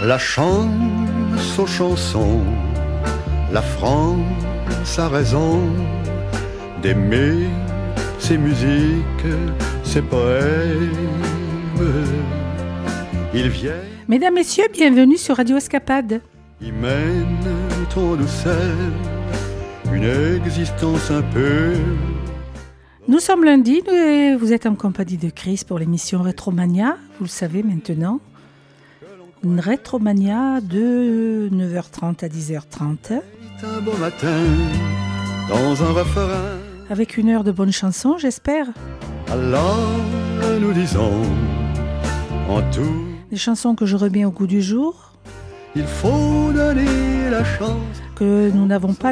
La chance aux chansons, la France a raison d'aimer ses musiques, ses poèmes. Ils viennent. Mesdames, Messieurs, bienvenue sur Radio Escapade. Ils mènent en douceur une existence un peu. Nous sommes lundi et vous êtes en compagnie de Chris pour l'émission Rétromania. Vous le savez maintenant. Une Rétromania de 9h30 à 10h30. Un beau matin, dans un refrain. Avec une heure de bonnes chansons, j'espère. Alors nous disons en tout. Des chansons que je remets au goût du jour. Il faut donner la chance. Que nous n'avons pas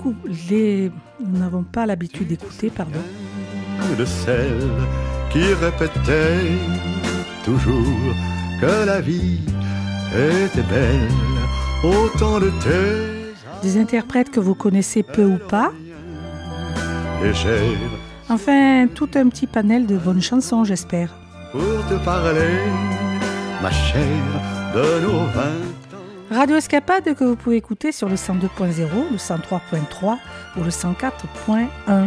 l'habitude d'écouter, pardon. De celle qui répétait toujours que la vie était belle. Autant de tes. Des interprètes que vous connaissez peu ou pas. Légère. Enfin, tout un petit panel de bonnes chansons, j'espère. Pour te parler, ma chère, de nos 20 ans. Radio Escapade que vous pouvez écouter sur le 102.0, le 103.3 ou le 104.1.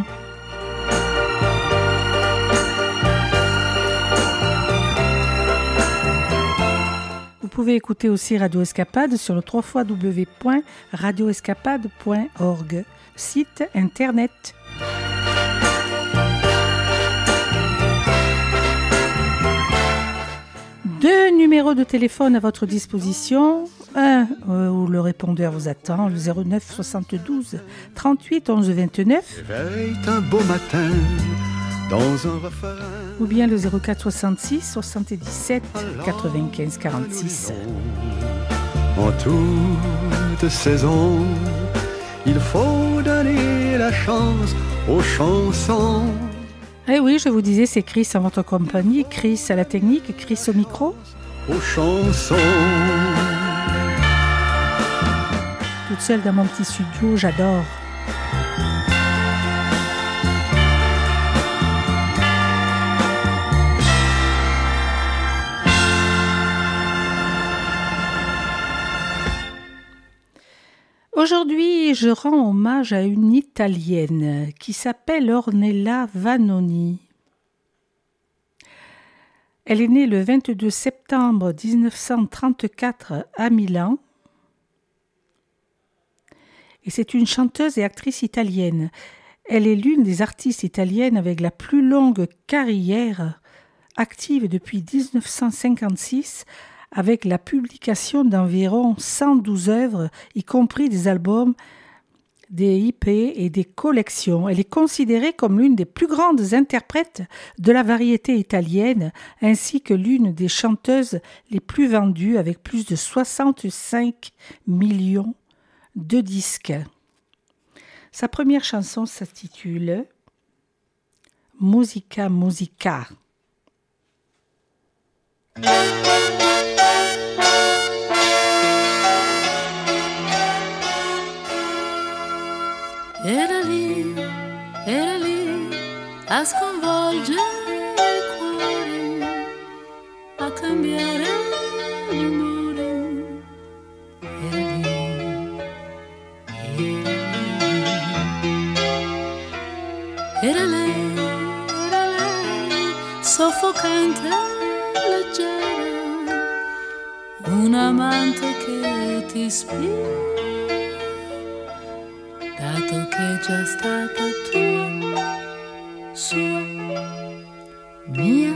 Vous pouvez écouter aussi Radio Escapade sur le www.radioescapade.org, site internet. Deux numéros de téléphone à votre disposition. Un où le répondeur vous attend, le 09 72 38 11 29. Est un beau matin dans un refrain. Ou bien le 04 66 77 95 46. En toute saison, il faut donner la chance aux chansons. Eh oui, je vous disais, c'est Chris en votre compagnie, Chris à la technique, Chris au micro. Aux chansons. Toute seule dans mon petit studio, j'adore. Aujourd'hui, je rends hommage à une Italienne qui s'appelle Ornella Vanoni. Elle est née le 22 septembre 1934 à Milan et c'est une chanteuse et actrice italienne. Elle est l'une des artistes italiennes avec la plus longue carrière, active depuis 1956 avec la publication d'environ 112 œuvres, y compris des albums, des EP et des collections. Elle est considérée comme l'une des plus grandes interprètes de la variété italienne, ainsi que l'une des chanteuses les plus vendues, avec plus de 65 millions de disques. Sa première chanson s'intitule « Musica Musica ». Era lì a sconvolgere il cuore, a cambiare l'umore. Era lei, soffocante, leggera, un amante che ti ispira. Dato che è già stata tua, sua, mia.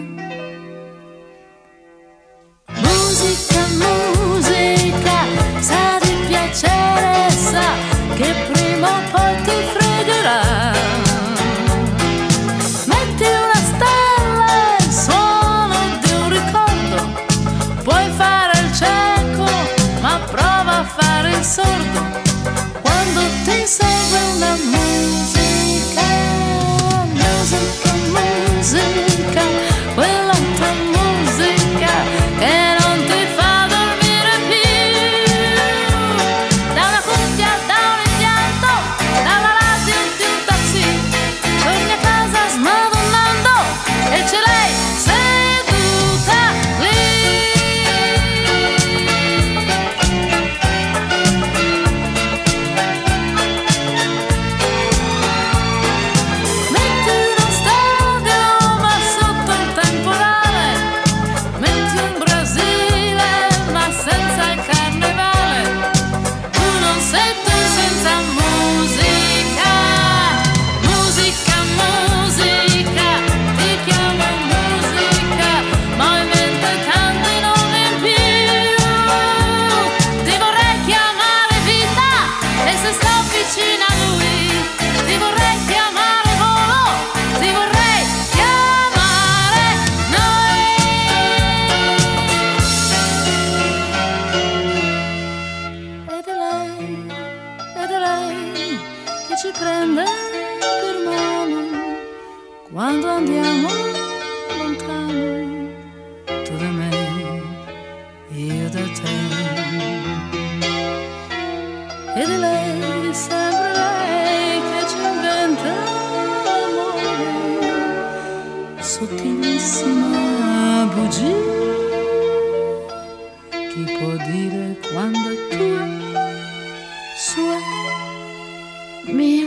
Musica, musica, sa di piacere, sa che prima o poi ti fregherà. Metti una stella, il suono di un ricordo, puoi fare il cieco, ma prova a fare il sordo. Quando ti serve una musica, musica, musica, ci prende per mano quando andiamo lontano, tu da me, io da te. Ed è lei, sempre lei, che ci inventa l'amore, sottilissima bugia. Chi può dire quando è tua, sua, mia?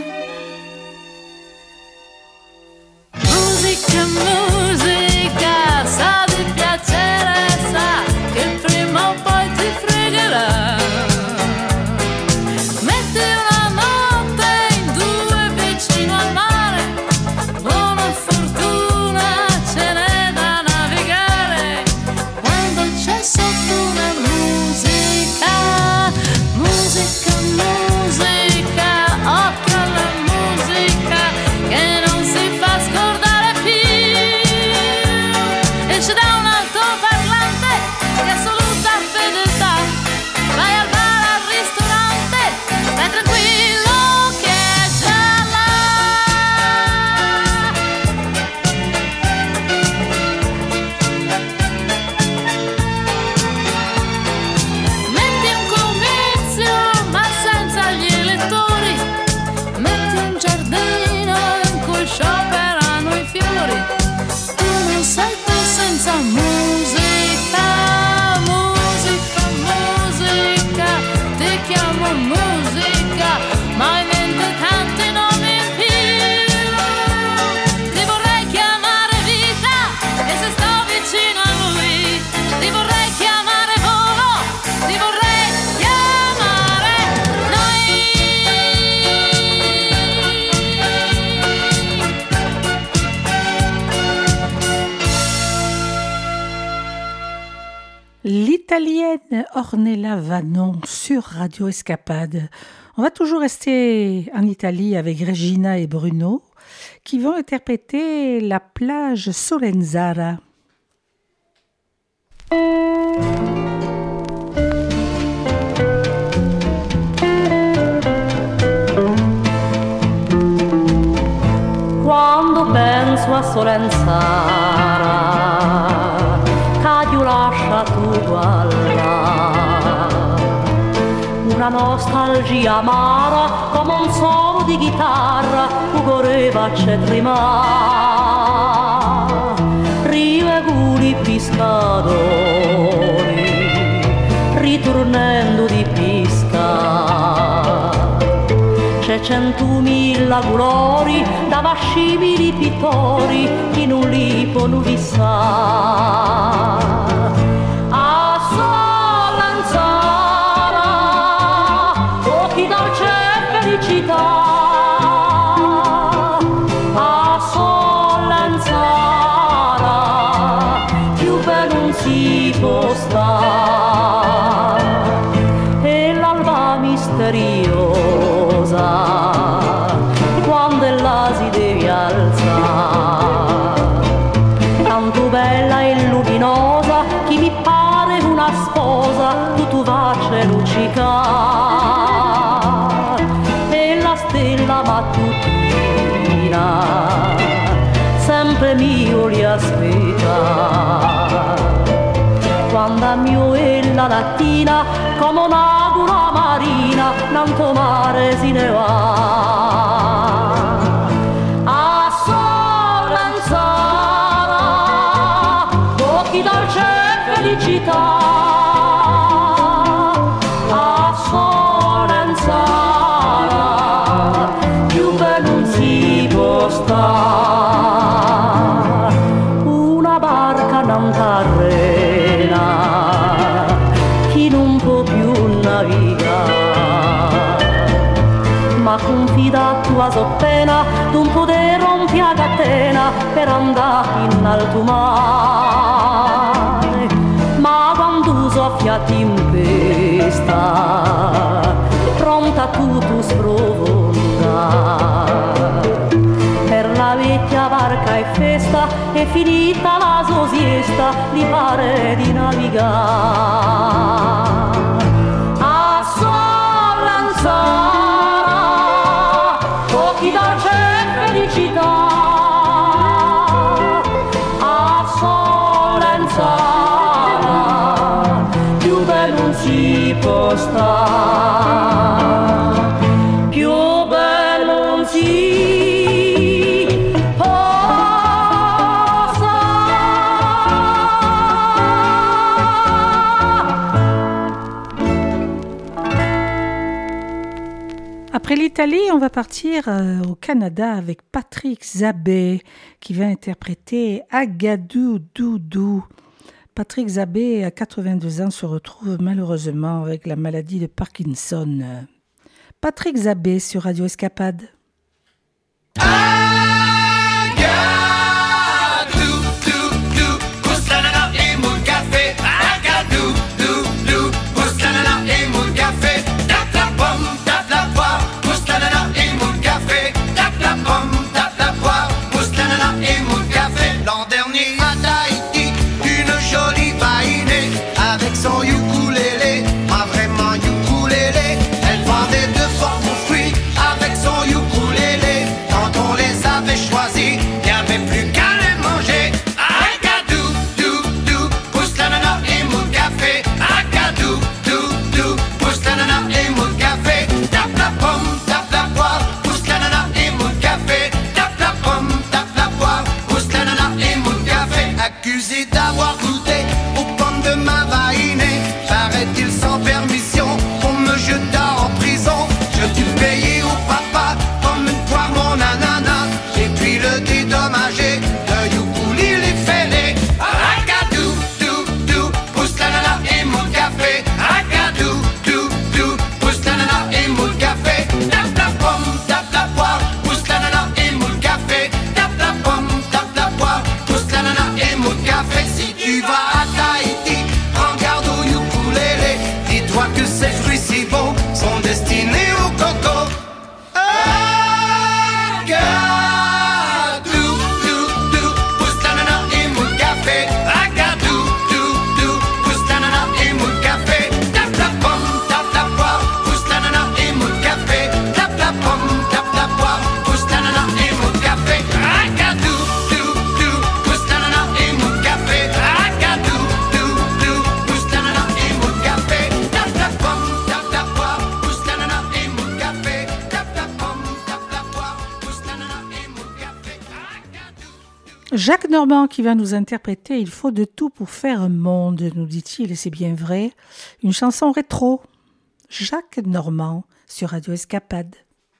Musica, musica, sa di piacere, sa che prima o poi ti fregherà. Metti una notte in due vicino al mare, buona fortuna ce n'è da navigare, quando c'è sotto una musica, musica, musica, occhio alla musica che non si fa scordare più. Esce da un altoparlante di assoluta fedeltà, vai al bar, al ristorante, stai tranquillo che è già là. Metti un comizio ma senza gli elettori, metti un giardino in cui scioperano i fiori, tu non sei tu senza musica, musica, musica, ti chiamo musica, ma in mente tanti nomi in più. Ti vorrei chiamare vita e se sto vicino a lui ti vorrei chiamare volo, ti vorrei chiamare noi. L'italienne Ornella Vannon sur Radio Escapade. On va toujours rester en Italie avec Regina et Bruno qui vont interpréter La plage Solenzara. Quando penso a Solenzara, Cadio lascia tutto là, una nostalgia amara come un suono di chitarra, ugoreva c'è trema, rio e guli pescatori, ritornando di pesca. C'è 100.000 colori da vascibili pittori che non li possono fissare. A Solenzara, occhi dolce e felicità. A Solenzara, più bello non si può stare. E l'alba misteriosa, quando ella si deve alzare, tanto bella e luminosa che mi pare una sposa, tutto vace luccica, e la stella mattutina sempre mio li aspetta, quando a mio e la lattina come un'agula marina nanto mare si ne va. A Solenzara, occhi dolce e felicità. A Solenzara, più bello non si può stare. Una barca non terrena, chi non può più navigare, ma confidato a soppena d'un poter rompi a catena per andare in alto mare. Ma quando soffia tempesta, pronta tutto sprofonda, per la vecchia barca è festa, è finita la sua siesta, gli pare di navigare. A Solenzara, nostra. Più bel non si possa. Après l'Italie, on va partir au Canada avec Patrick Zabé qui va interpréter Agadou Doudou. Patrick Zabé, à 82 ans, se retrouve malheureusement avec la maladie de Parkinson. Patrick Zabé sur Radio Escapade. L'an dernier à Tahiti, une jolie vainée avec son ukulélé, pas vraiment ukulélé. Elle vendait de forts bons fruits avec son ukulélé. Quand on les avait choisis, il n'y avait plus qu'à les manger. Agadou, dou, dou, pousse l'ananas et mon café. Agadou, dou, dou, pousse l'ananas et mon café. Tape la pomme, tape la poire, pousse l'ananas et mon café. Tape la pomme, tape la poire, pousse l'ananas et mon café. Accusé d'avoir goûté aux pommes de ma vainée, paraît-il sans permission, on me jeta en prison. Je dû payer au papa comme une poire mon ananas, et puis le dédommager de ukulélé fêlé. Agadou, dou, dou, pousse l'ananas et mon café. Agadou, dou, dou, pousse l'ananas et mon café. Tape la pomme, tape la poire, pousse l'ananas et mon café. Tape la pomme, tape la poire, pousse l'ananas et mon café. Si tu vas à Tahiti, prends garde au ukulélé. Dis-toi que ces fruits si bons sont destinés au coco. Agadou, dou, dou, pousse l'ananas et mon café. Agadou, dou, dou, pousse l'ananas et mon café. Tape la pomme, tape la poire, pousse l'ananas et mon café. Tape la pomme, tape la poire, pousse l'ananas et mon café. Agadou, dou, dou, pousse l'ananas et mon café. Agadou, dou, dou, pousse l'ananas et mon café. Tape la pomme, tape la poire, pousse l'ananas et mon café. Tape la pomme, tape la poire, pousse l'ananas et mon café. Agadou. Jacques Normand qui va nous interpréter Il faut de tout pour faire un monde, nous dit-il, et c'est bien vrai. Une chanson rétro. Jacques Normand sur Radio Escapade.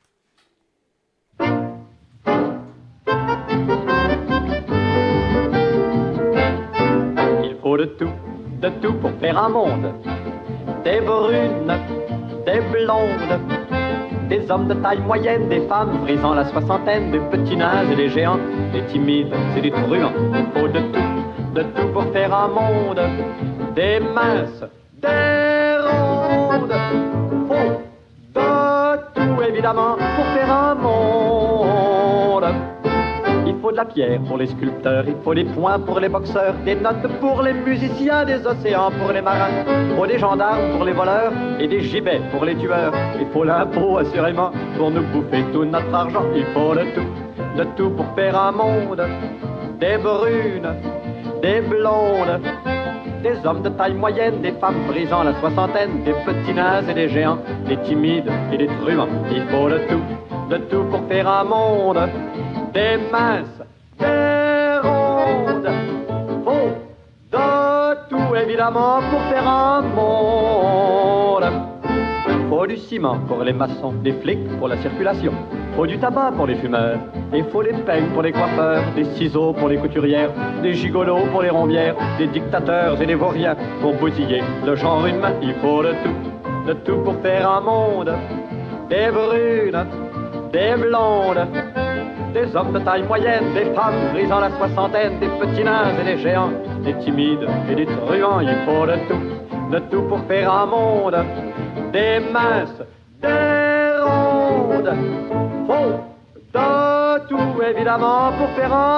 Il faut de tout pour faire un monde. Des brunes, des blondes, des hommes de taille moyenne, des femmes brisant la soixantaine, des petits nains et des géants, des timides et des truands. Il faut de tout pour faire un monde. Des minces, des rondes. Faut de tout évidemment pour faire un monde. Il faut de la pierre pour les sculpteurs, il faut des poings pour les boxeurs, des notes pour les musiciens, des océans pour les marins, il faut des gendarmes pour les voleurs et des gibets pour les tueurs. Il faut l'impôt assurément pour nous bouffer tout notre argent. Il faut de tout pour faire un monde. Des brunes, des blondes, des hommes de taille moyenne, des femmes brisant la soixantaine, des petits nains et des géants, des timides et des truands. Il faut de tout pour faire un monde. Des minces, des rondes, faut de tout évidemment pour faire un monde. Faut du ciment pour les maçons, des flics pour la circulation, faut du tabac pour les fumeurs, et faut des peignes pour les coiffeurs, des ciseaux pour les couturières, des gigolos pour les rombières, des dictateurs et des vauriens pour bousiller le genre humain. Il faut de tout pour faire un monde. Des brunes, des blondes, des hommes de taille moyenne, des femmes brisant la soixantaine, des petits nains et des géants, des timides et des truands. Il faut de tout pour faire un monde. Des minces, des rondes, faut de tout évidemment pour faire un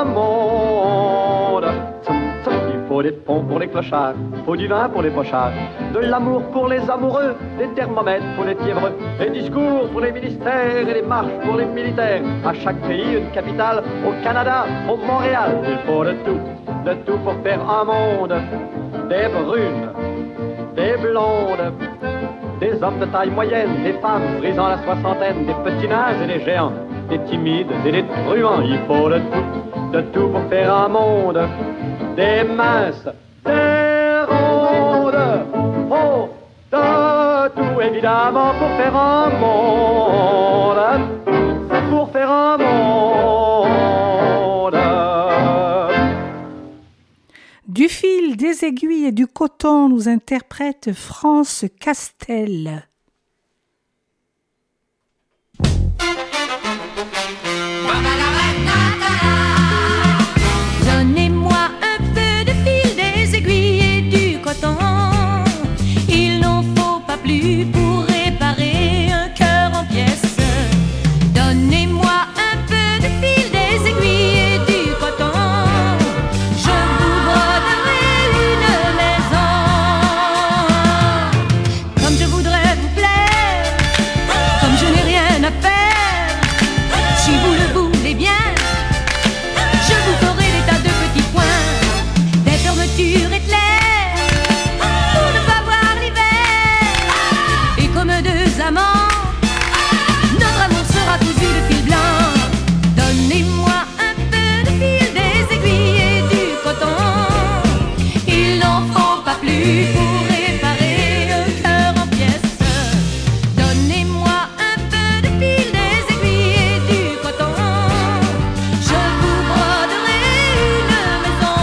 monde. Il faut des ponts pour les clochards, faut du vin pour les pochards, de l'amour pour les amoureux, des thermomètres pour les fiévreux, des discours pour les ministères et des marches pour les militaires. À chaque pays une capitale, au Canada, au Montréal. Il faut de tout pour faire un monde. Des brunes, des blondes, des hommes de taille moyenne, des femmes brisant la soixantaine, des petits nains et des géants, des timides et des truands. Il faut de tout pour faire un monde, des minces, des rondes. Oh, de tout évidemment pour faire un monde, pour faire un monde. Du fil, des aiguilles et du coton nous interprète France Castel. Donnez-moi un peu de fil, des aiguilles et du coton. Il n'en faut pas plus pour réparer un cœur en pièces. Donnez-moi un peu de fil, des aiguilles et du coton. Je vous broderai une maison. Comme je voudrais vous plaire, comme je n'ai rien à faire. Si vous le voulez bien, je vous ferai des tas de petits points, des fermetures éclairs, pour ne pas voir l'hiver. Et comme deux amants, notre amour sera cousu de fil blanc. Donnez-moi un peu de fil, des aiguilles et du coton. Il n'en faut pas plus pour réparer un cœur en pièces. Donnez-moi un peu de fil, des aiguilles et du coton. Je vous broderai une maison.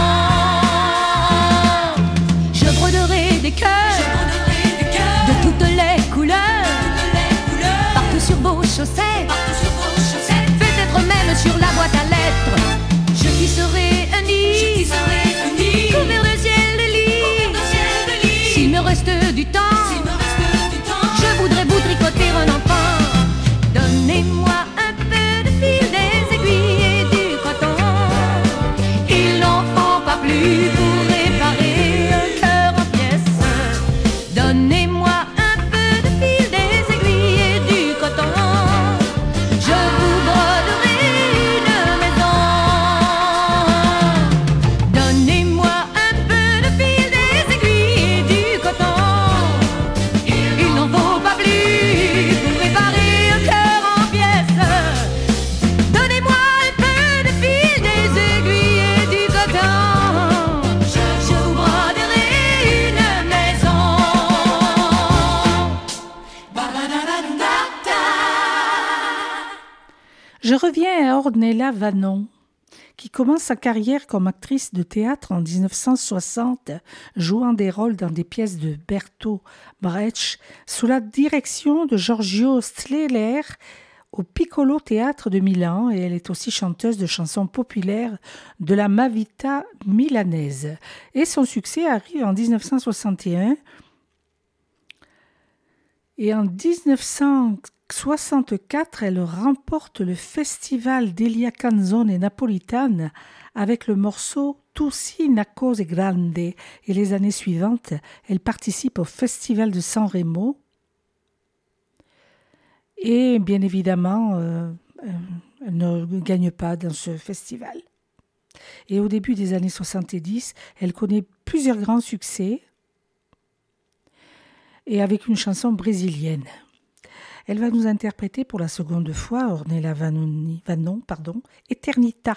Je broderai des cœurs de toutes les couleurs, partout sur vos chaussettes, peut-être même sur la boîte à lettres. Je tisserai un nid couvert de ciel de lit. S'il me reste du temps, je voudrais vous tricoter un enfant. Donnez-moi un peu de fil, des aiguilles et du coton. Il n'en faut pas plus pour réparer un cœur en pièces. Donnez-moi un peu de fil, des aiguilles et du coton. Je vous broderai une maison. Donnez-moi un peu de fil, des aiguilles et du coton. Il n'en faut pas plus pour réparer un cœur en pièces. Donnez-moi un peu de fil, des aiguilles et du coton. Je vous broderai une maison. Je reviens à Ornella Vannon, qui commence sa carrière comme actrice de théâtre en 1960, jouant des rôles dans des pièces de Bertolt Brecht sous la direction de Giorgio Strehler au Piccolo Théâtre de Milan, et elle est aussi chanteuse de chansons populaires de la Mavita milanaise. Et son succès arrive en 1961. Et en 1964, elle remporte le Festival delle Canzoni Napolitane avec le morceau Tu sei una cosa grande. Et les années suivantes, elle participe au Festival de San Remo. Et bien évidemment, elle ne gagne pas dans ce festival. Et au début des années 70, elle connaît plusieurs grands succès, et avec une chanson brésilienne. Elle va nous interpréter pour la seconde fois, Ornella Vannon, Eternita.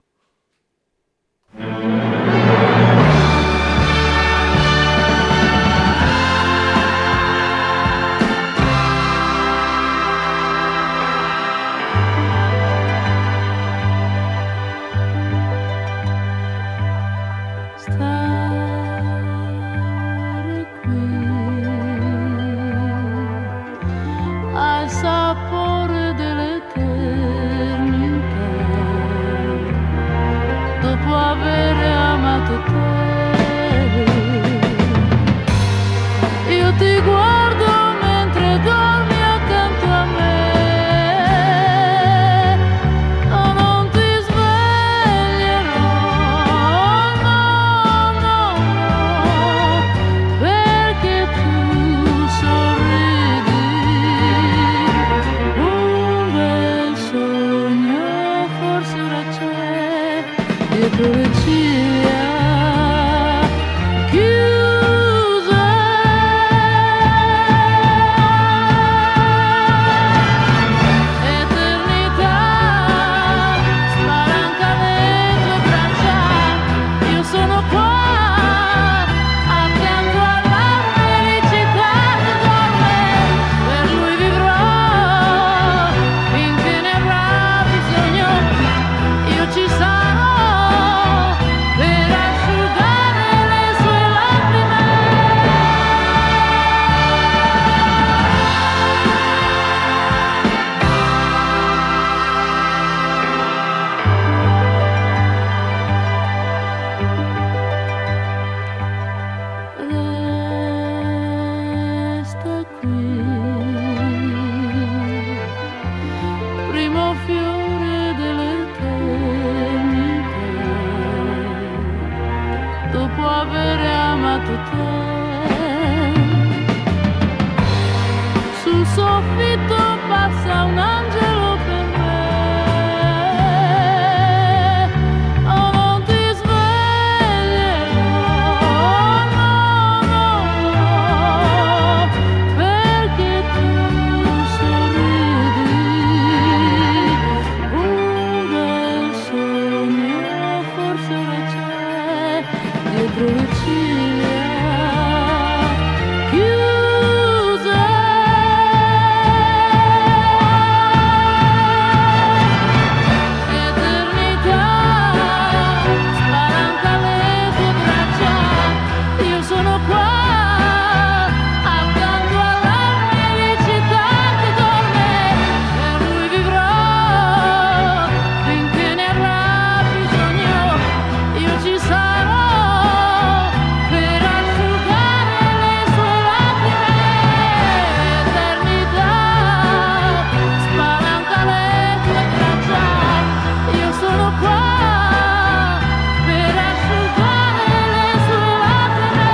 Al sapore dell'eternità, dopo aver amato soffitto passa un angelo per me. Oh, non ti sveglierò, no, no, no, perché tu sorridi. Un bel sogno forse ora c'è dietro le ciglia chiuse. Eternità spalanca le tue braccia, io sono qua accanto alla felicità che dorme, per lui vivrò finché ne avrà bisogno, io ci sarò per asciugare le sue lacrime. Eternità spalanca le tue braccia, io sono qua per asciugare le sue lacrime.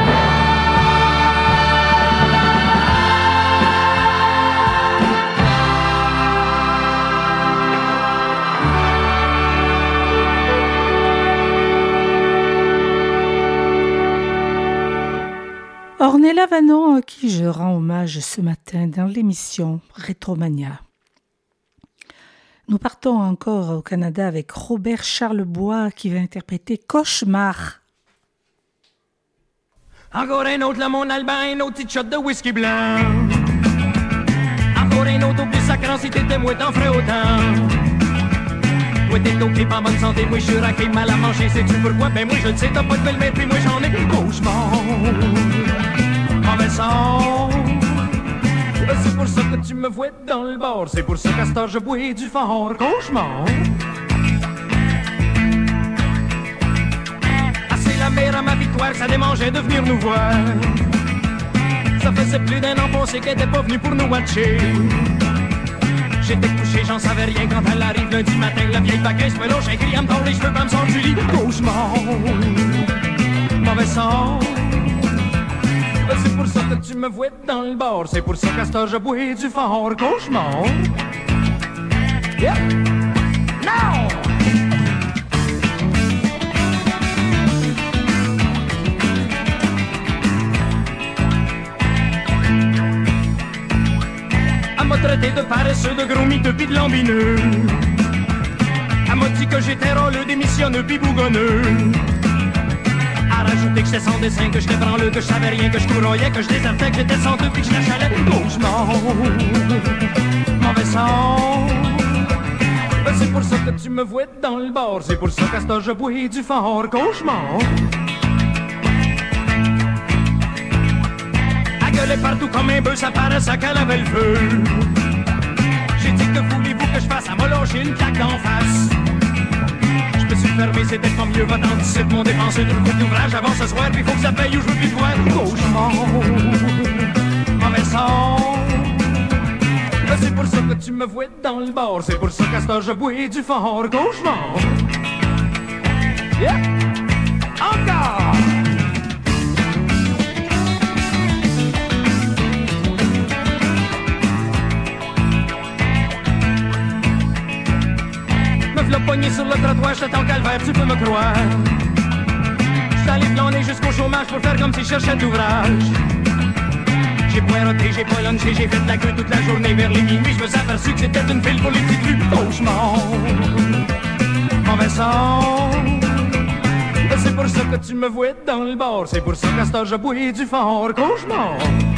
Ornella Vannon, à qui je rends hommage ce matin dans l'émission Rétromania. Nous partons encore au Canada avec Robert Charlebois qui va interpréter Cauchemar. Encore un autre, là, mon Albin, un autre petit shot de whisky blanc. Encore un autre, au plus sacrant, si t'étais moi, t'en ferais autant. Toi, t'es ok, pas en bonne santé, moi, je suis raqué, mal à manger, sais-tu pourquoi? Ben, moi, je le sais, t'as pas de belle-mère, puis moi, j'en ai cauchemar. Mauvais sang. C'est pour ça que tu me vois dans le bar, c'est pour ça qu'à cette heure, je bois du fort. Cauchemar. La mère à ma victoire, ça démangeait de venir nous voir. Ça faisait plus d'un an passé qu'elle était pas venue pour nous watcher. J'étais couché, j'en savais rien quand elle arrive lundi matin. La vieille vacances me lâche un cri, elle me tord les cheveux, pas me sort du lit. Cauchemar, mauvais sang. C'est pour ça que tu me vois dans le bar, c'est pour ça qu'à cette heure je bois du fort. Cauchemar. Yeah. Now. Elle m'a traité de paresseux, de gros miteux pis de lambineux. Elle m'a dit que j'étais rôleux, démissionneux pis bougonneux. Elle a rajouté que j'étais sans dessin, que j'étais branleux, que je savais rien, que je courroyais, que je désertais, que j'étais sans deux pis que je l'achalais. Cauchemar, mauvais sang. C'est pour ça que tu me vois dans le bar, c'est pour ça qu'à cette heure je bois du fort. Cauchemar. Gueulait partout comme un bœuf, ça paraissait qu'elle avait le feu. J'ai dit que voulez-vous que je fasse, elle m'a lâché une claque d'en face. Je me suis fermé, c'était pas mieux, va dans 17 mon dépensé tout le coup d'ouvrage avant ce soir, puis faut que ça paye ou je veux plus te voir. Cauchemar, mauvais sang. C'est pour ça que tu me vois dans le bar, c'est pour ça qu'à cette heure je bois du fort. Cauchemar. Yeah. Encore. Le poignet sur le trottoir, j'étais en calvaire, tu peux me croire. J'étais allé planer jusqu'au chômage pour faire comme si je cherchais d'ouvrage. J'ai poireauté, j'ai pas lunché, j'ai fait de la queue toute la journée vers les minuit. Je me suis aperçu que c'était une file pour les petites rues. Cauchemar, mauvais sang. C'est pour ça que tu me vois dans le bar, c'est pour ça qu'à cette heure je bois du fort. Cauchemar.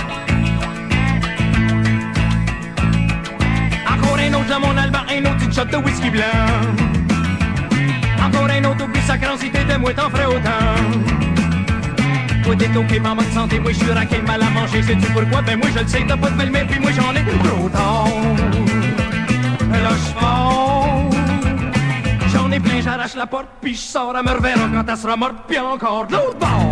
Encore un autre dans mon Albin, un autre petit shot de whisky blanc. Encore un autre, oublie sacrant, si t'étais moi, t'en ferais autant. Toi t'es ok, pas en bonne santé, moi je suis raqué, mal à manger, sais-tu pourquoi? Ben moi je le sais, t'as pas de belle-mère, puis moi j'en ai trop tard. Lâche fort. J'en ai plein, j'arrache la porte, puis je sors, elle me reverra quand elle sera morte, puis encore de l'autre bord.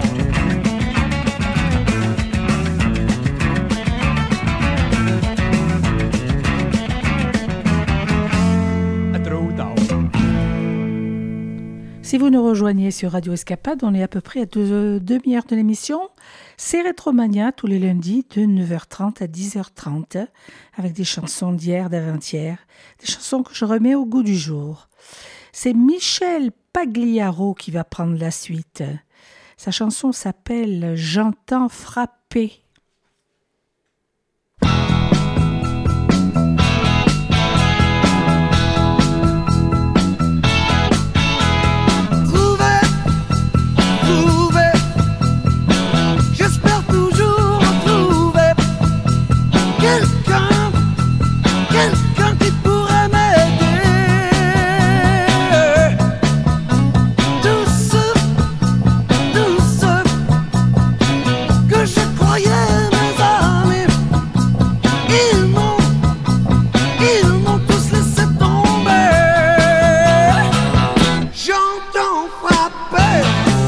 Si vous nous rejoignez sur Radio Escapade, on est à peu près à deux demi-heures de l'émission. C'est Rétromania tous les lundis de 9h30 à 10h30 avec des chansons d'hier, d'avant-hier, des chansons que je remets au goût du jour. C'est Michel Pagliaro qui va prendre la suite. Sa chanson s'appelle « J'entends frapper ». J'espère toujours retrouver quelqu'un qui pourrait m'aider. Tous ceux que je croyais mes amis, ils m'ont tous laissé tomber. J'entends frapper.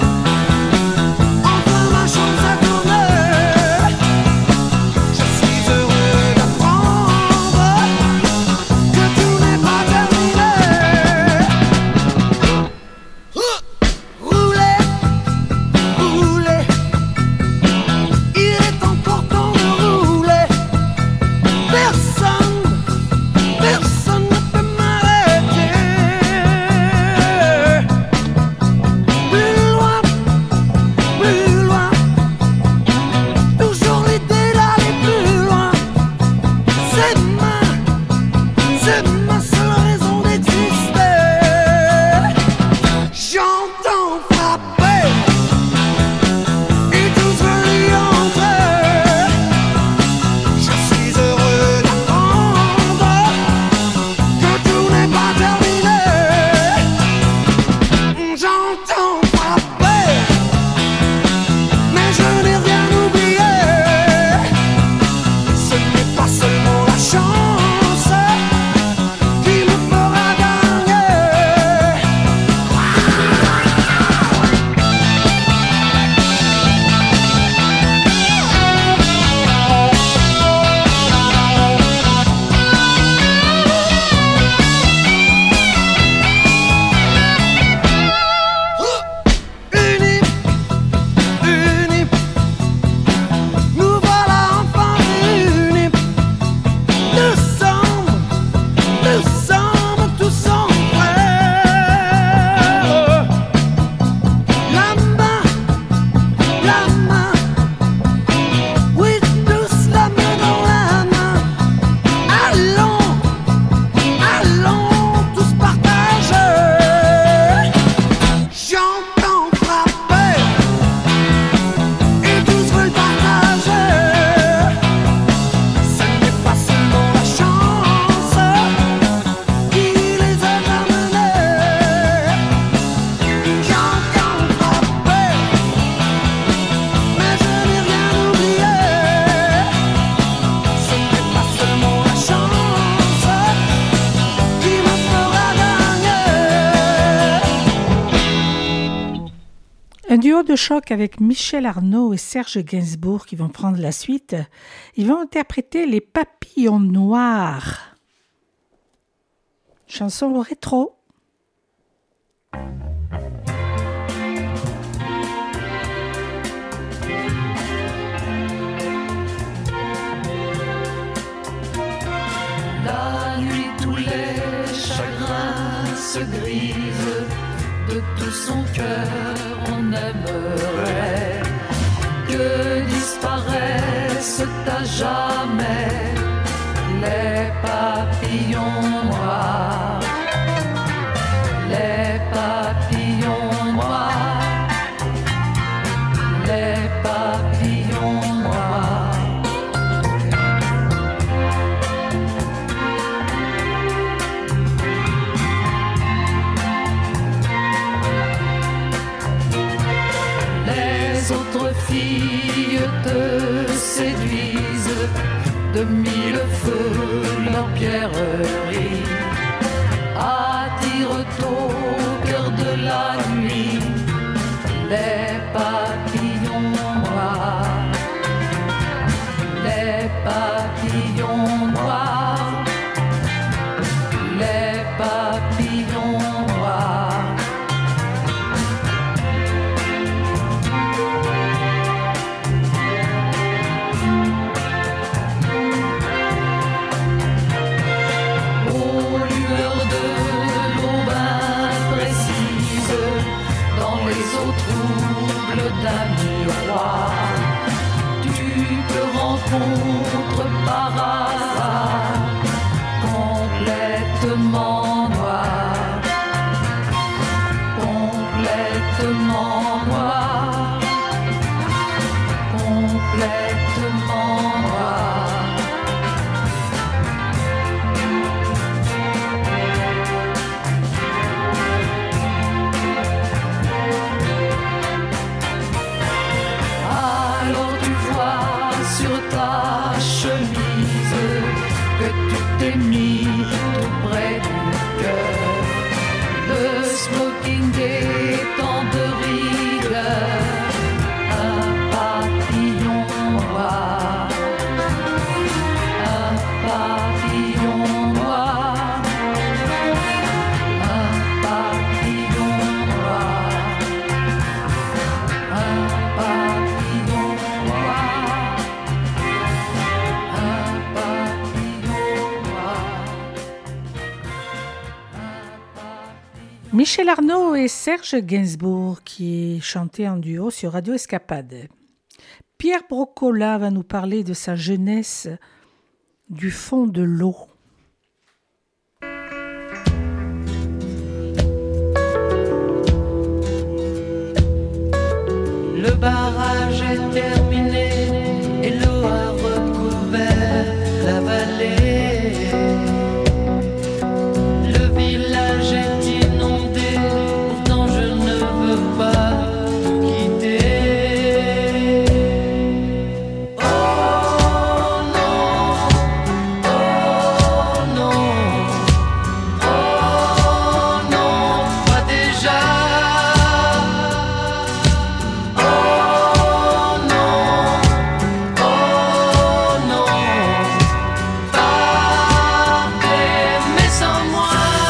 Un duo de choc avec Michel Arnaud et Serge Gainsbourg qui vont prendre la suite. Ils vont interpréter Les Papillons Noirs. Chanson rétro. La nuit, tous les chagrins se grisent. De tout son cœur, on aimerait que disparaissent à jamais les papillons noirs. Les papillons noirs. Les papillons noirs. Les autres filles te séduisent de mille feux, leur pierrerie attire au cœur de la nuit les papillons noirs, les papillons noirs, les papillons noirs. t'ai mis tout près du cœur. Le smoking des temps de rigueur, un papillon noir, un papillon noir, un papillon noir, un papillon noir, un papillon noir. Michel Arnaud et Serge Gainsbourg qui chantaient en duo sur Radio Escapade. Pierre Brocola va nous parler de sa jeunesse du fond de l'eau. Le barrage est terminé et l'eau a recouvert la vallée. Le village est inondé, pourtant je ne veux pas vous quitter. Oh non, oh non, oh non, pas déjà. Oh non, partez, mais sans moi.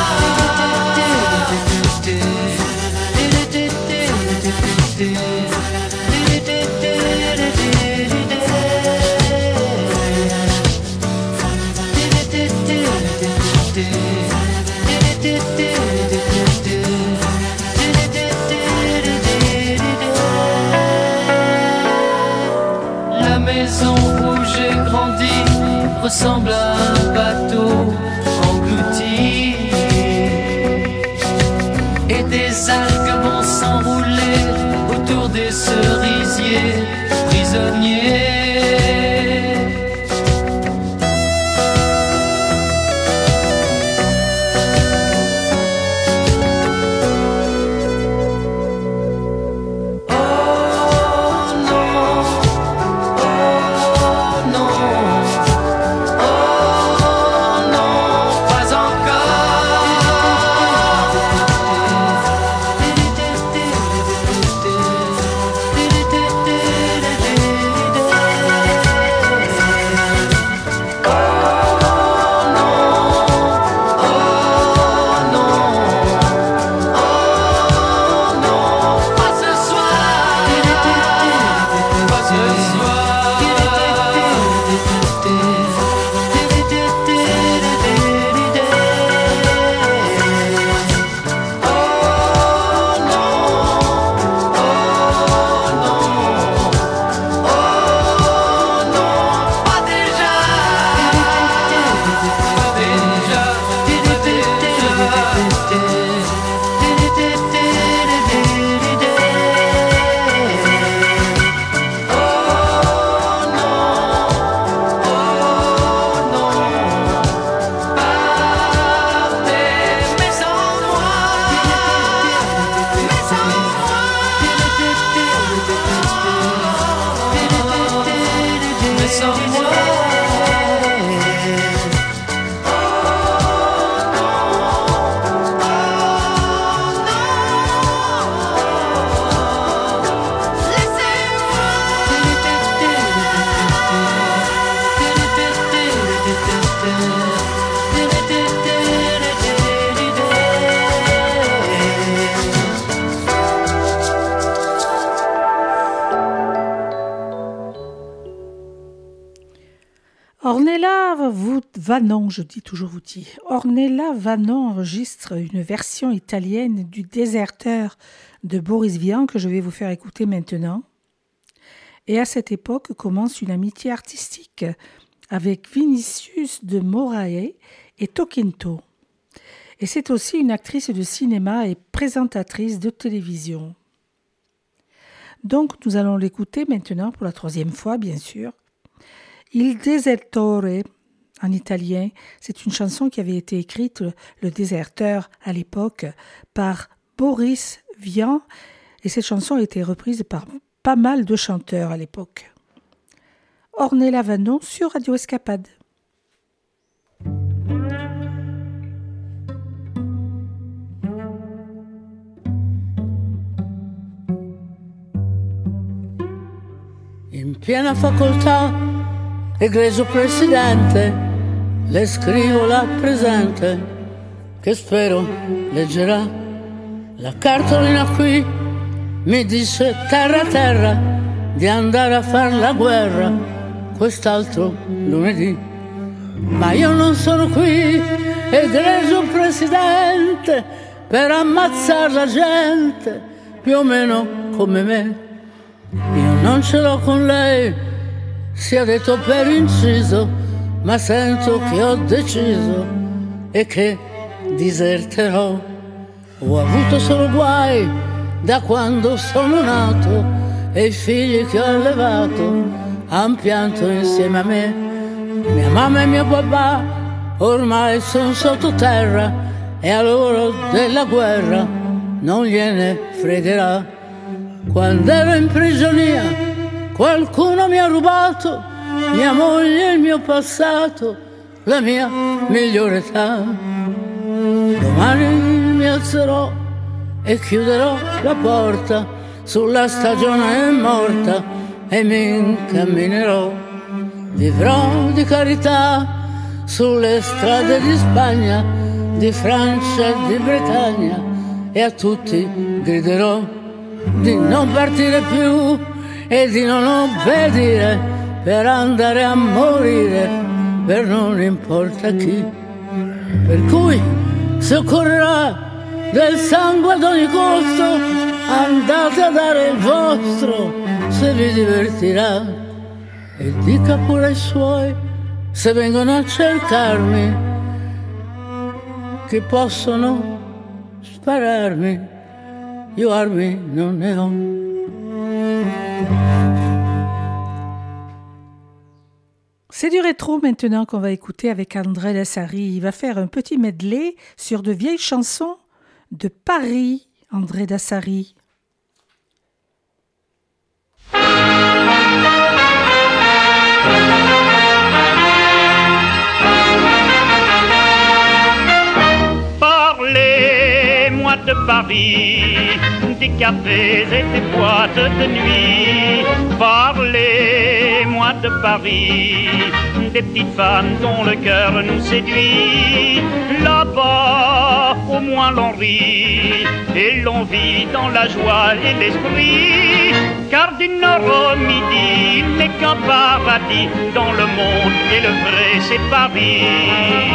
La maison où j'ai grandi ressemble à un bateau englouti et des algues vont s'enrouler autour des cerisiers prisonniers. Ornella Vannon, je dis toujours Vouti. Ornella Vannon enregistre une version italienne du Déserteur de Boris Vian que je vais vous faire écouter maintenant. Et à cette époque commence une amitié artistique avec Vinicius de Moraes et Toquinto. Et c'est aussi une actrice de cinéma et présentatrice de télévision. Donc nous allons l'écouter maintenant pour la 3e fois, bien sûr. Il Desertore, en italien, c'est une chanson qui avait été écrite, le déserteur, à l'époque, par Boris Vian, et cette chanson a été reprise par pas mal de chanteurs à l'époque. Ornella Vannon sur Radio Escapade. piena facoltà, egregio presidente, le scrivo la presente, che spero leggerà. La cartolina qui mi dice terra terra di andare a far la guerra quest'altro lunedì. Ma io non sono qui, egregio presidente, per ammazzare la gente, più o meno come me. Io non ce l'ho con lei, sia detto per inciso, ma sento che ho deciso e che diserterò. Ho avuto solo guai da quando sono nato e i figli che ho allevato han pianto insieme a me. Mia mamma e mio papà ormai sono sottoterra e a loro della guerra non gliene fregherà. Quando ero in prigionia qualcuno mi ha rubato mia moglie, il mio passato, la mia migliore età. Domani mi alzerò e chiuderò la porta sulla stagione morta e mi incamminerò. Vivrò di carità sulle strade di Spagna, di Francia e di Bretagna e a tutti griderò di non partire più e di non obbedire per andare a morire per non importa chi. Per cui se occorrerà del sangue ad ogni costo, andate a dare il vostro se vi divertirà. E dica pure ai suoi se vengono a cercarmi che possono spararmi, io armi non ne ho. C'est du rétro maintenant qu'on va écouter avec André Dassary. Il va faire un petit medley sur de vieilles chansons de Paris, André Dassary. Parlez-moi de Paris, des cafés et des boîtes de nuit. Parlez-moi de Paris, des petites femmes dont le cœur nous séduit. Là-bas, au moins l'on rit et l'on vit dans la joie et l'esprit. Car du nord au midi, il n'est qu'un paradis dans le monde et le vrai c'est Paris.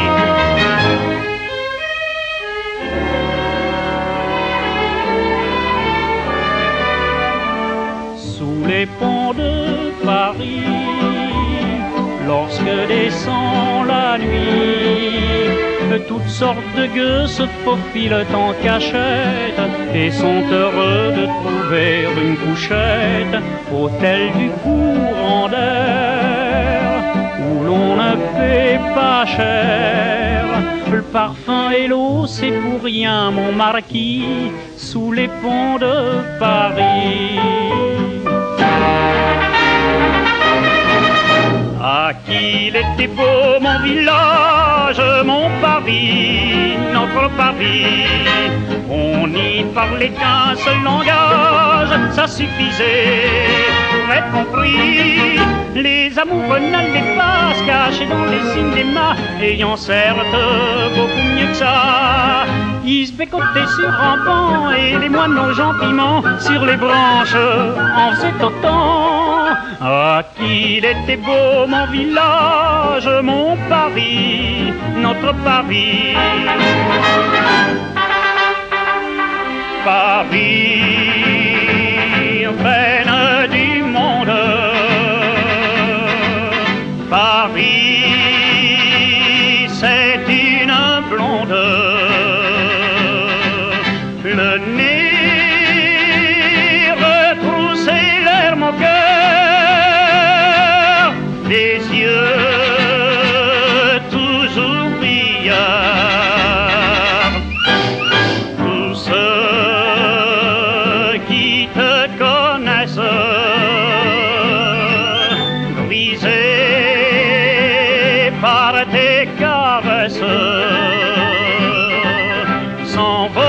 Les ponts de Paris, lorsque descend la nuit, toutes sortes de gueux se faufilent en cachette et sont heureux de trouver une couchette, hôtel du courant d'air, où l'on ne fait pas cher. Le parfum et l'eau, c'est pour rien, mon marquis, sous les ponts de Paris. Ah, qu'il était beau mon village, mon Paris, notre Paris. On n'y parlait qu'un seul langage, ça suffisait pour être compris. Les amoureux n'allaient pas se cacher dans les cinémas, ayant certes beaucoup mieux que ça. Ils se bécotaient sur un banc et les moineaux gentiment sur les branches en faisaient autant. Ah, qu'il était beau mon village, mon Paris, notre Paris. Paris, reine du monde. Paris, c'est une blonde. Le nez retroussé, l'air moqueur, les yeux toujours brillants. Tous ceux qui te connaissent, brisés par tes caresses, s'en vont.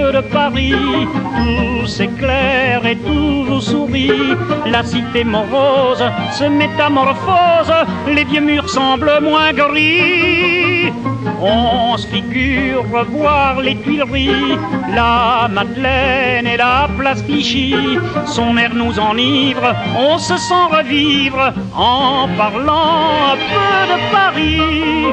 peu de Paris, tout s'éclaire et tout vous sourit. La cité morose se métamorphose, les vieux murs semblent moins gris. On se figure revoir les Tuileries, la Madeleine et la place Clichy. Son air nous enivre, on se sent revivre en parlant un peu de Paris.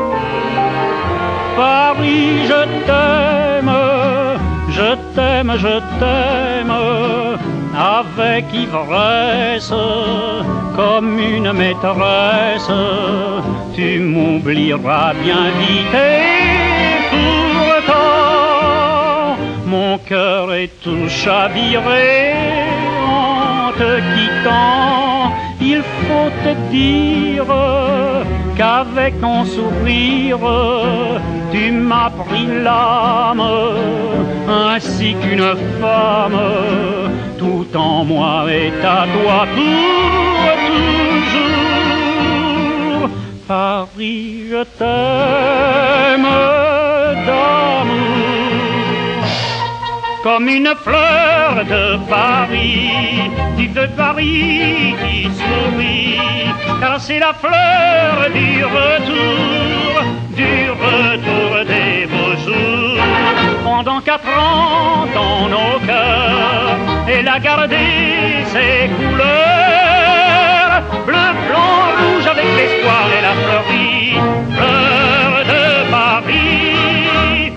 Paris, je t'aime, je t'aime, je t'aime, avec ivresse, comme une maîtresse. Tu m'oublieras bien vite et pourtant mon cœur est tout chaviré en te quittant. Il faut te dire qu'avec ton sourire, tu m'as pris l'âme, ainsi qu'une femme, tout en moi est à toi pour toujours. Paris, je t'aime d'amour, comme une fleur de Paris, de Paris qui sourit, car c'est la fleur du retour des beaux jours. Pendant 4 ans dans nos cœurs, elle a gardé ses couleurs, bleu, blanc, rouge avec l'espoir et la fleurie, fleur de Paris.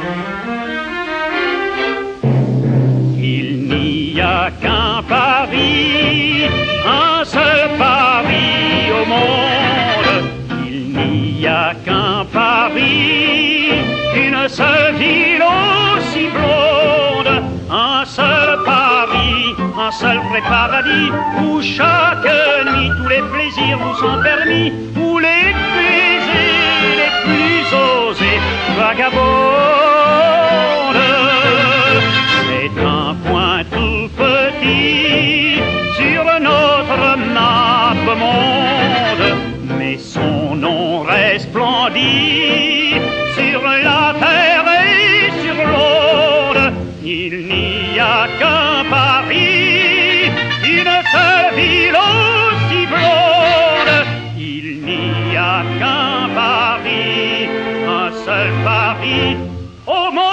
Il n'y a qu'un Paris, un seul Paris au monde. Il n'y a qu'un Paris, une seule ville aussi blonde. Un seul Paris, un seul vrai paradis, où chaque nuit tous les plaisirs vous sont permis, où les baisers les plus osés vagabondent. C'est un point tout petit sur notre map monde, mais son nom resplendit sur la terre et sur l'onde. Il n'y a qu'un Paris, une seule ville aussi blonde. Il n'y a qu'un Paris, un seul Paris au monde.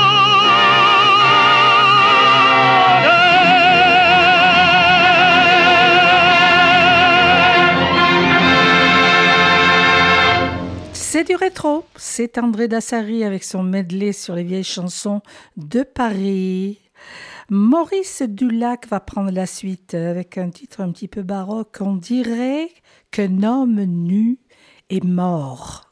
C'est du rétro, c'est André Dassary avec son medley sur les vieilles chansons de Paris. Maurice Dulac va prendre la suite avec un titre un petit peu baroque. On dirait qu'un homme nu est mort.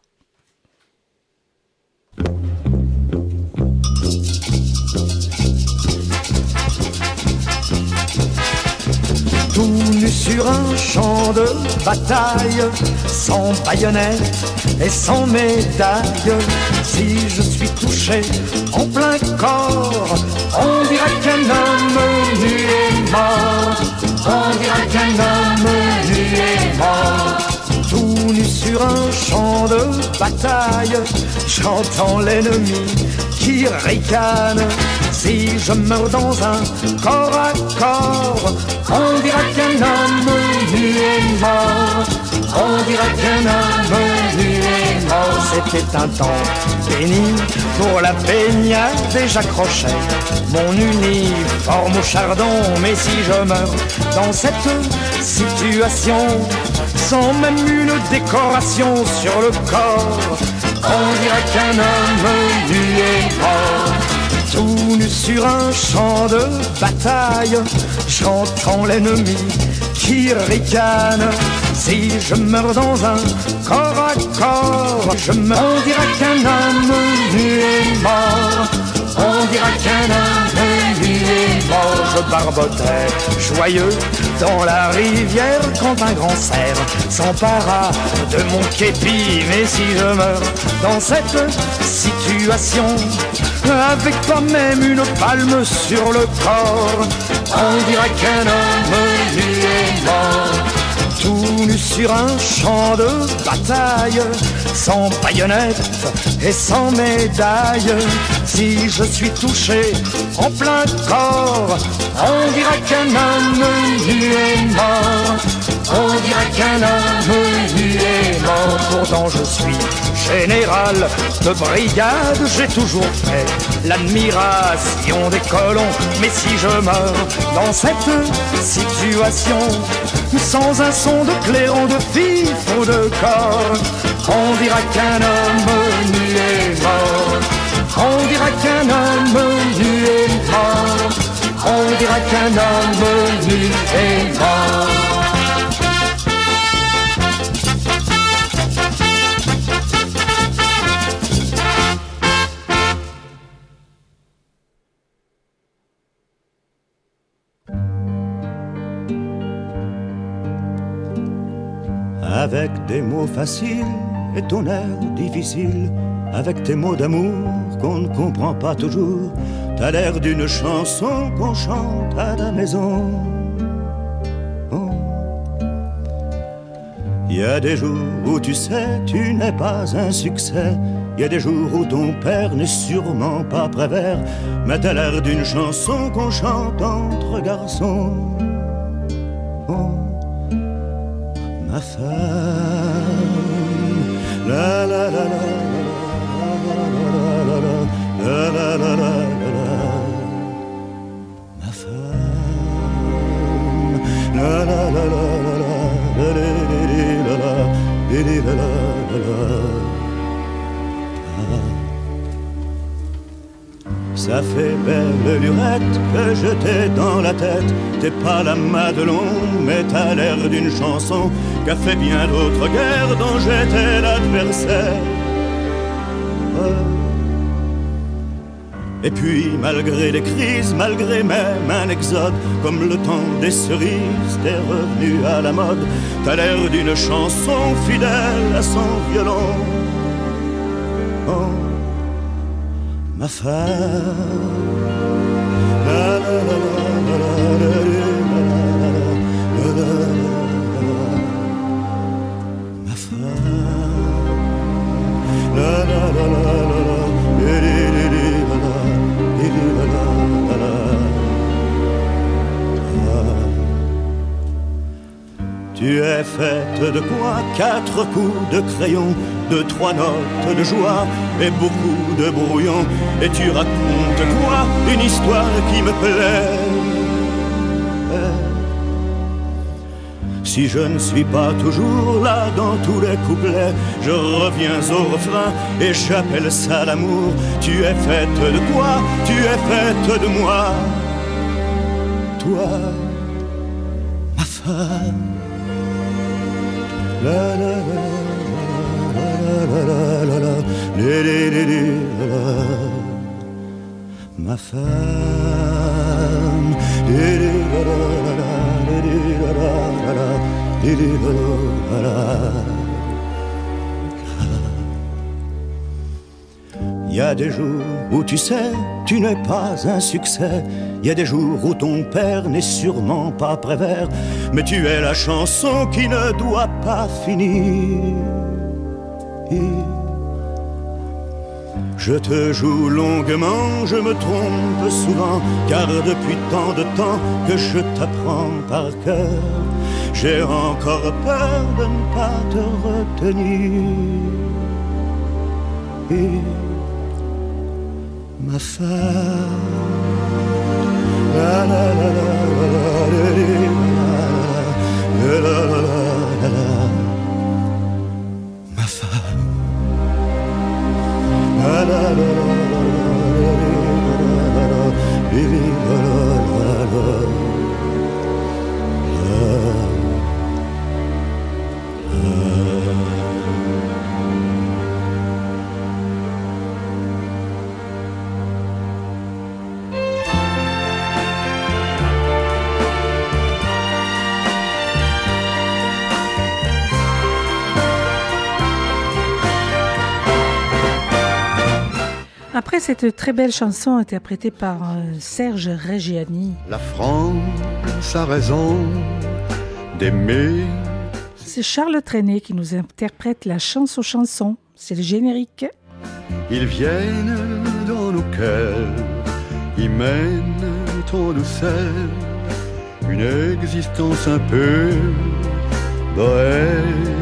Tout nu sur un champ de bataille, sans baïonnette et sans médaille. Si je suis touché en plein corps, on dirait qu'un homme nu est mort. On dirait qu'un homme nu est mort. Tout nu sur un champ de bataille, j'entends l'ennemi qui ricane. Si je meurs dans un corps à corps, on dirait qu'un homme nu est mort. On dirait qu'un homme nu est mort. C'était un temps béni pour la baignade et j'accrochais mon uniforme au chardon. Mais si je meurs dans cette situation, sans même une décoration sur le corps, on dirait qu'un homme nu est mort. Tout nu sur un champ de bataille, j'entends l'ennemi qui ricane. Si je meurs dans un corps à corps, je meurs. On dirait qu'un homme nu est mort. On dirait qu'un homme nu est mort. Je barbotais joyeux dans la rivière quand un grand cerf s'empara de mon képi. Mais si je meurs dans cette situation, avec pas même une palme sur le corps, on dirait qu'un homme nu est mort. tout nu sur un champ de bataille, sans baïonnette et sans médaille. Si je suis touché en plein corps, on dirait qu'un homme nu est mort. On dirait qu'un homme nu est mort. Pourtant je suis général de brigade, j'ai toujours fait l'admiration des colons. Mais si je meurs dans cette situation, sans un son de clairon, de fif ou de corps, on dira qu'un homme nu est mort. On dira qu'un homme nu est mort. On dira qu'un homme nu est mort. Avec des mots faciles et ton air difficile, avec tes mots d'amour qu'on ne comprend pas toujours, t'as l'air d'une chanson qu'on chante à la maison. Oh. Y a des jours où tu sais, tu n'es pas un succès. Y a des jours où ton père n'est sûrement pas Prévert, mais t'as l'air d'une chanson qu'on chante entre garçons. Oh. Ma femme, la la la la la la la la la, ma femme, la la la la la la. Ça fait belle lurette que je t'ai dans la tête. T'es pas la Madelon, mais t'as l'air d'une chanson qu'a fait bien d'autres guerres dont j'étais l'adversaire. Et puis malgré les crises, malgré même un exode, comme le temps des cerises, t'es revenu à la mode. T'as l'air d'une chanson fidèle à son violon. Oh, ma femme, la la la la la la la, ma femme, la la la la la la. Tu es faite de quoi? 4 coups de crayon, 2-3 notes de joie et beaucoup de brouillon. Et tu racontes quoi? Une histoire qui me plaît. Si je ne suis pas toujours là dans tous les couplets, je reviens au refrain et j'appelle ça l'amour. Tu es faite de quoi? Tu es faite de moi. Toi, ma femme. La la la la la la la, ma femme. Il y a des jours où tu sais, tu n'es pas un succès. Il y a des jours où ton père n'est sûrement pas Prévert, mais tu es la chanson qui ne doit pas finir. Je te joue longuement, je me trompe souvent, car depuis tant de temps que je t'apprends par cœur, j'ai encore peur de ne pas te retenir. Ma femme, la la la la la la la, ma femme, la la la la Après cette très belle chanson interprétée par Serge Reggiani. La France a raison d'aimer c'est Charles Trenet qui nous interprète la chance aux chansons. C'est le générique. Ils viennent dans nos cœurs, ils mènent en douceur une existence un peu bohème.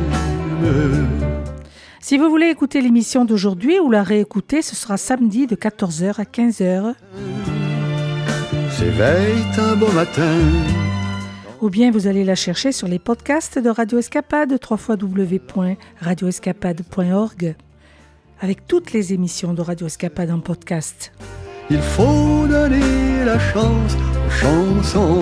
Si vous voulez écouter l'émission d'aujourd'hui ou la réécouter, ce sera samedi de 14h à 15h. S'éveille un beau matin. Ou bien vous allez la chercher sur les podcasts de Radio Escapade, www.radioescapade.org, avec toutes les émissions de Radio Escapade en podcast. Il faut donner la chance aux chansons.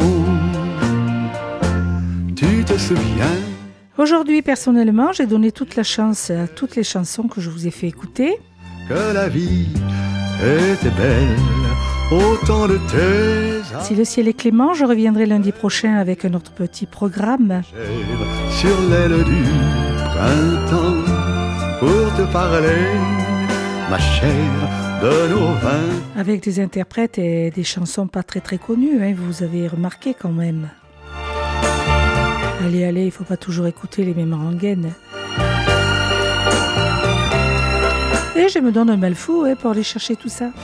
Tu te souviens? Aujourd'hui, personnellement, j'ai donné toute la chance à toutes les chansons que je vous ai fait écouter. Que la vie était belle, autant de tes... Si le ciel est clément, je reviendrai lundi prochain avec un autre petit programme. Sur l'aile du printemps, pour te parler, ma chère, de nos vins. Avec des interprètes et des chansons pas très très connues, hein, vous avez remarqué quand même. Allez, il ne faut pas toujours écouter les mêmes rengaines. Et je me donne un mal fou pour aller chercher tout ça.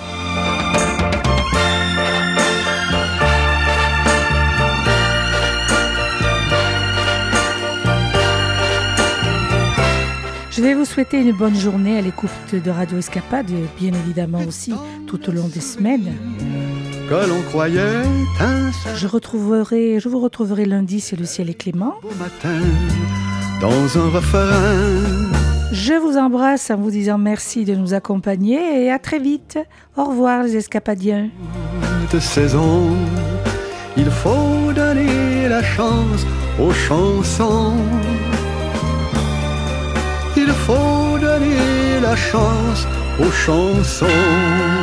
Je vais vous souhaiter une bonne journée à l'écoute de Radio Escapade, et bien évidemment aussi tout au long des semaines. Que l'on croyait je vous retrouverai lundi si le ciel est clément. Beau matin, dans un refrain. Je vous embrasse en vous disant merci de nous accompagner et à très vite. Au revoir les Escapadiens. De saison, il faut donner la chance aux chansons. Il faut donner la chance aux chansons.